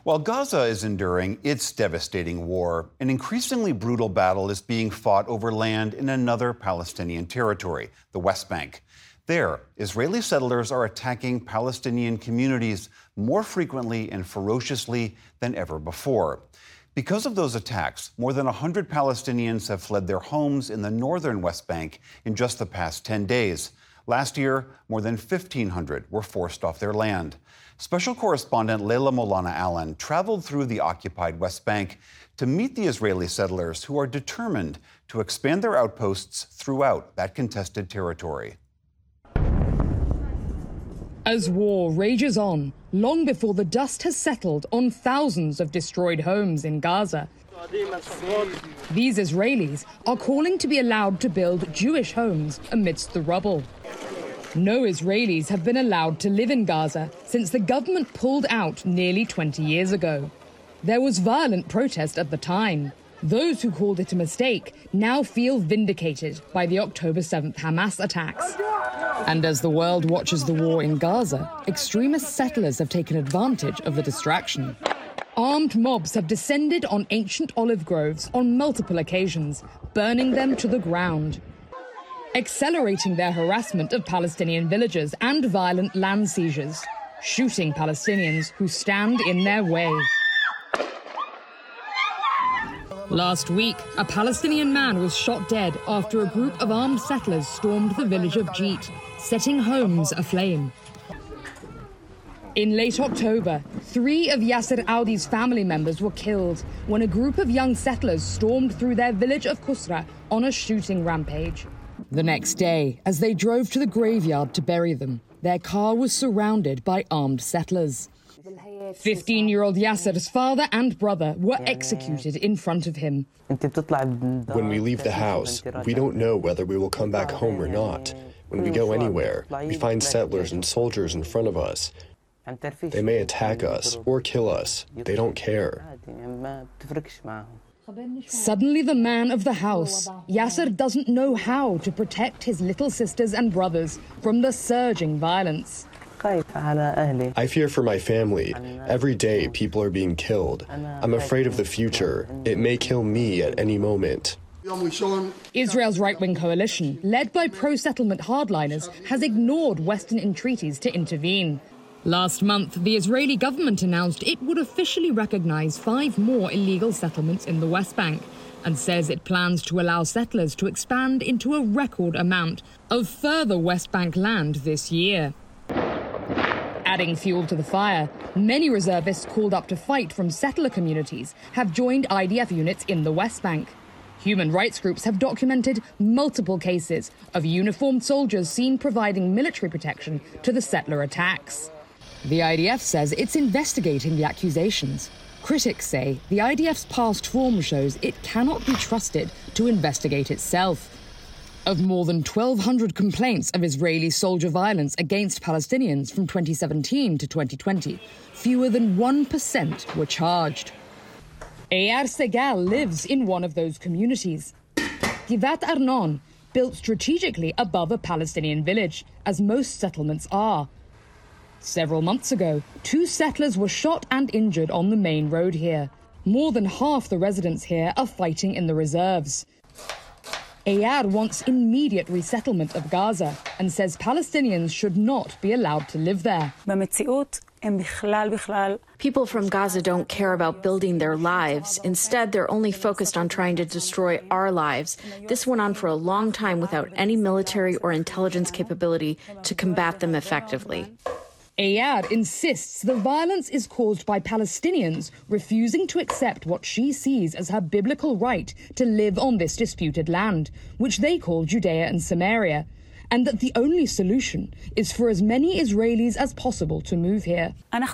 While Gaza is enduring its devastating war, an increasingly brutal battle is being fought over land in another Palestinian territory, the West Bank. There, Israeli settlers are attacking Palestinian communities more frequently and ferociously than ever before. Because of those attacks, more than 100 Palestinians have fled their homes in the northern West Bank in just the past 10 days. Last year, more than 1,500 were forced off their land. Special correspondent Leila Molana Allen traveled through the occupied West Bank to meet the Israeli settlers who are determined to expand their outposts throughout that contested territory. As war rages on, long before the dust has settled on thousands of destroyed homes in Gaza, these Israelis are calling to be allowed to build Jewish homes amidst the rubble. No Israelis have been allowed to live in Gaza since the government pulled out nearly 20 years ago. There was violent protest at the time. Those who called it a mistake now feel vindicated by the October 7th Hamas attacks. And as the world watches the war in Gaza, extremist settlers have taken advantage of the distraction. Armed mobs have descended on ancient olive groves on multiple occasions, burning them to the ground, accelerating their harassment of Palestinian villagers and violent land seizures, shooting Palestinians who stand in their way. Last week, a Palestinian man was shot dead after a group of armed settlers stormed the village of Jeet, setting homes aflame. In late October, 3 of Yasser Audi's family members were killed when a group of young settlers stormed through their village of Kusra on a shooting rampage. The next day, as they drove to the graveyard to bury them, their car was surrounded by armed settlers. 15-year-old Yasser's father and brother were executed in front of him. When we leave the house, we don't know whether we will come back home or not. When we go anywhere, we find settlers and soldiers in front of us. They may attack us or kill us. They don't care. Suddenly the man of the house, Yasser doesn't know how to protect his little sisters and brothers from the surging violence. I fear for my family. Every day people are being killed. I'm afraid of the future. It may kill me at any moment. Israel's right-wing coalition, led by pro-settlement hardliners, has ignored Western entreaties to intervene. Last month, the Israeli government announced it would officially recognize 5 more illegal settlements in the West Bank and says it plans to allow settlers to expand into a record amount of further West Bank land this year. Adding fuel to the fire, many reservists called up to fight from settler communities have joined IDF units in the West Bank. Human rights groups have documented multiple cases of uniformed soldiers seen providing military protection to the settler attacks. The IDF says it's investigating the accusations. Critics say the IDF's past form shows it cannot be trusted to investigate itself. Of more than 1,200 complaints of Israeli soldier violence against Palestinians from 2017 to 2020, fewer than 1% were charged. Eyar Segal lives in one of those communities. Givat Arnon, built strategically above a Palestinian village, as most settlements are. Several months ago, 2 settlers were shot and injured on the main road here. More than half the residents here are fighting in the reserves. Eyar wants immediate resettlement of Gaza and says Palestinians should not be allowed to live there. People from Gaza don't care about building their lives. Instead, they're only focused on trying to destroy our lives. This went on for a long time without any military or intelligence capability to combat them effectively. Eyar insists the violence is caused by Palestinians refusing to accept what she sees as her biblical right to live on this disputed land, which they call Judea and Samaria, and that the only solution is for as many Israelis as possible to move here.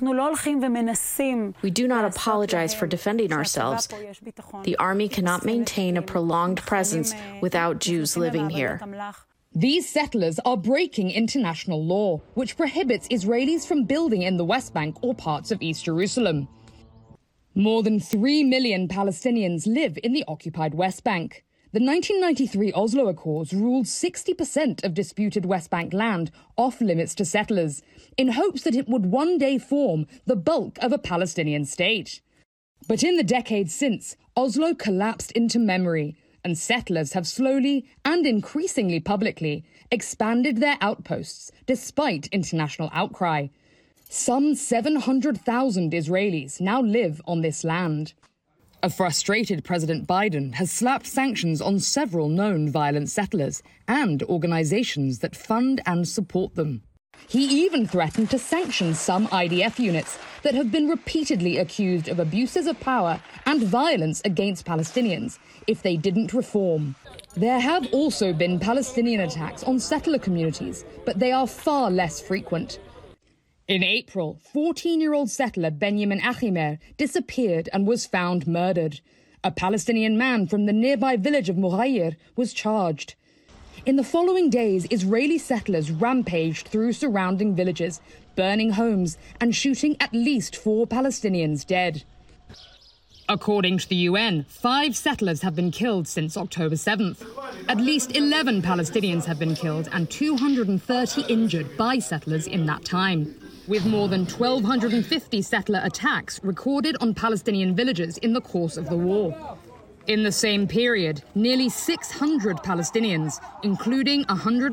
We do not apologize for defending ourselves. The army cannot maintain a prolonged presence without Jews living here. These settlers are breaking international law, which prohibits Israelis from building in the West Bank or parts of East Jerusalem. More than 3 million Palestinians live in the occupied West Bank. The 1993 Oslo Accords ruled 60% of disputed West Bank land off limits to settlers, in hopes that it would one day form the bulk of a Palestinian state. But in the decades since, Oslo collapsed into memory, and settlers have slowly and increasingly publicly expanded their outposts despite international outcry. Some 700,000 Israelis now live on this land. A frustrated President Biden has slapped sanctions on several known violent settlers and organizations that fund and support them. He even threatened to sanction some IDF units that have been repeatedly accused of abuses of power and violence against Palestinians if they didn't reform. There have also been Palestinian attacks on settler communities, but they are far less frequent. In April, 14-year-old settler Benjamin Achimer disappeared and was found murdered. A Palestinian man from the nearby village of Mughayyir was charged. In the following days, Israeli settlers rampaged through surrounding villages, burning homes and shooting at least 4 Palestinians dead. According to the UN, 5 settlers have been killed since October 7th. At least 11 Palestinians have been killed and 230 injured by settlers in that time, with more than 1,250 settler attacks recorded on Palestinian villages in the course of the war. In the same period, nearly 600 Palestinians, including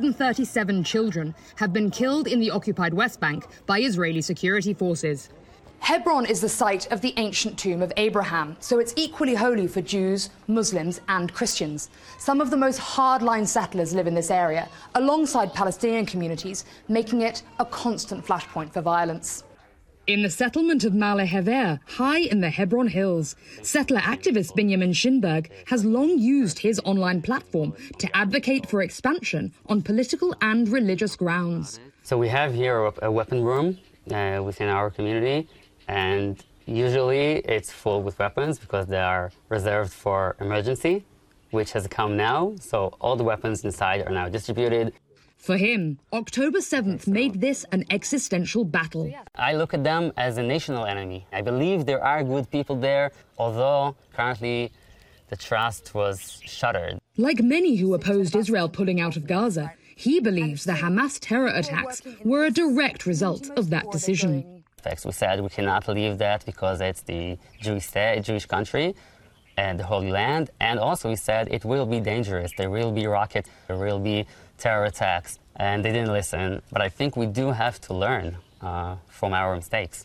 137 children, have been killed in the occupied West Bank by Israeli security forces. Hebron is the site of the ancient tomb of Abraham, so it's equally holy for Jews, Muslims and Christians. Some of the most hardline settlers live in this area, alongside Palestinian communities, making it a constant flashpoint for violence. In the settlement of Ma'ale Hever, high in the Hebron Hills, settler activist Benjamin Shinberg has long used his online platform to advocate for expansion on political and religious grounds. So we have here a weapon room within our community, and usually it's full with weapons because they are reserved for emergency, which has come now. So all the weapons inside are now distributed. For him, October 7th made this an existential battle. I look at them as a national enemy. I believe there are good people there, although currently the trust was shattered. Like many who opposed Israel pulling out of Gaza, he believes the Hamas terror attacks were a direct result of that decision. We said we cannot leave that because it's the Jewish state, Jewish country, and the Holy Land. And also we said it will be dangerous. There will be rockets, there will be terror attacks. And they didn't listen. But I think we do have to learn from our mistakes.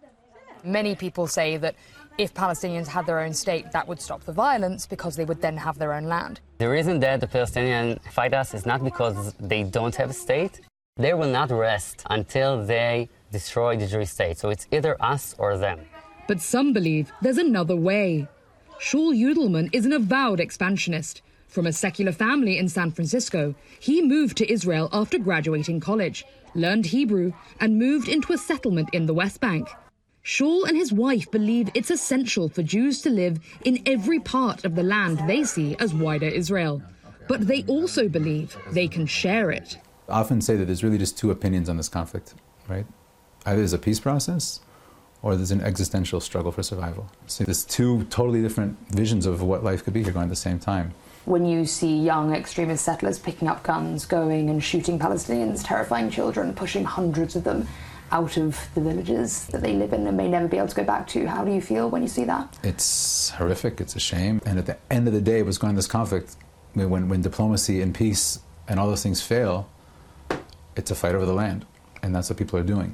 Many people say that if Palestinians had their own state, that would stop the violence because they would then have their own land. The reason that the Palestinians fight us is not because they don't have a state. They will not rest until they destroy the Jewish state. So it's either us or them. But some believe there's another way. Shaul Yudelman is an avowed expansionist. From a secular family in San Francisco, he moved to Israel after graduating college, learned Hebrew, and moved into a settlement in the West Bank. Shaul and his wife believe it's essential for Jews to live in every part of the land they see as wider Israel. But they also believe they can share it. I often say that there's really just 2 opinions on this conflict, right? Either there's a peace process or there's an existential struggle for survival. So there's 2 totally different visions of what life could be here going at the same time. When you see young extremist settlers picking up guns, going and shooting Palestinians, terrifying children, pushing hundreds of them out of the villages that they live in and may never be able to go back to, how do you feel when you see that? It's horrific, it's a shame. And at the end of the day, what's going on in this conflict, when diplomacy and peace and all those things fail, it's a fight over the land. And that's what people are doing.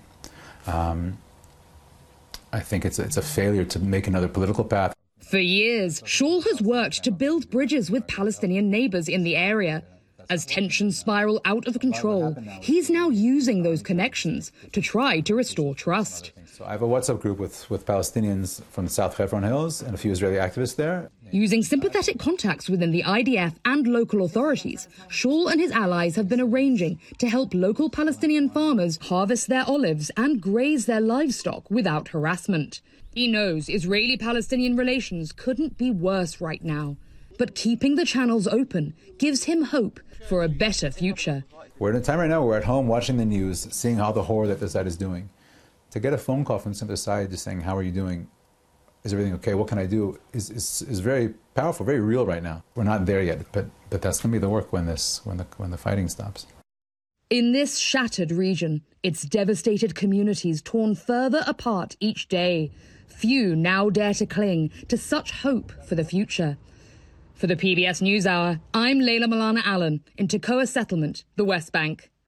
I think it's a failure to make another political path. For years, Shaul has worked to build bridges with Palestinian neighbors in the area. As tensions spiral out of control, he's now using those connections to try to restore trust. So I have a WhatsApp group with Palestinians from the South Hebron Hills and a few Israeli activists there. Using sympathetic contacts within the IDF and local authorities, Shaul and his allies have been arranging to help local Palestinian farmers harvest their olives and graze their livestock without harassment. He knows Israeli-Palestinian relations couldn't be worse right now, but keeping the channels open gives him hope for a better future. We're in a time right now where we're at home watching the news, seeing how the horror that the side is doing. To get a phone call from the other side just saying, how are you doing? is everything okay? What can I do? Is very powerful, very real right now. We're not there yet, but that's going to be the work when the fighting stops. In this shattered region, its devastated communities torn further apart each day. Few now dare to cling to such hope for the future. For the PBS NewsHour, I'm Layla Milana Allen in Tekoa Settlement, the West Bank.